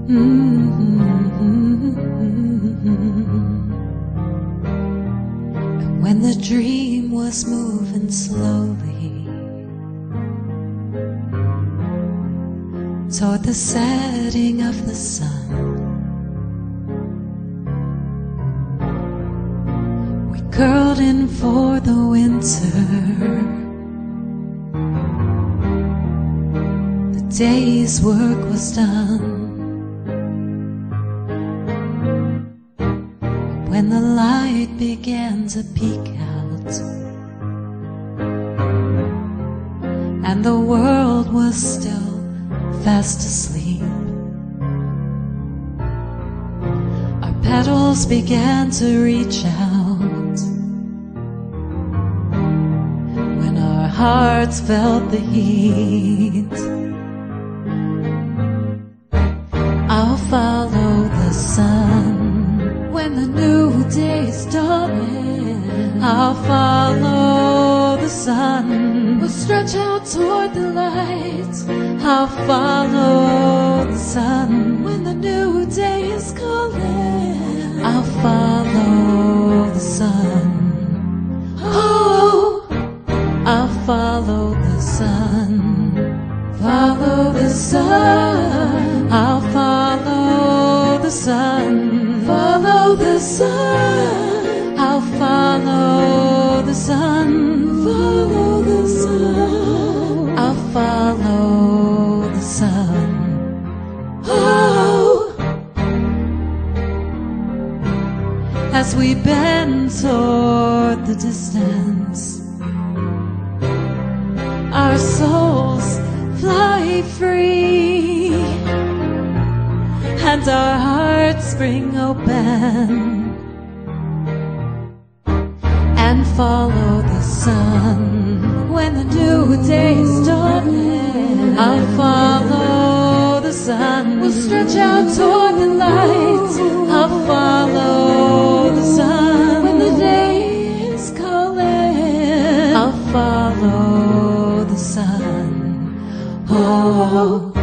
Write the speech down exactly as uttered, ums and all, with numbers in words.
Mm-hmm. And when the dream was moving slowly toward the setting of the sun, we curled in for the winter. The day's work was done. When the light began to peek out and the world was still fast asleep, our petals began to reach out. When our hearts felt the heat, I'll follow the sun. When the new day's dawning, I'll follow the sun. We'll stretch out toward the light. I'll follow the sun. When the new day is calling, I'll follow the sun. Oh, I'll follow the sun. Follow the sun. I'll follow the sun. Follow the sun. I'll follow the sun. Follow the sun. I'll follow the sun. Oh, as we bend toward the distance, our souls fly free and our hearts spring open and follow the sun. When the new day is dawning, I'll follow the sun. We'll stretch out toward the light. I'll follow the sun. When the day is calling, I'll follow the sun. Oh,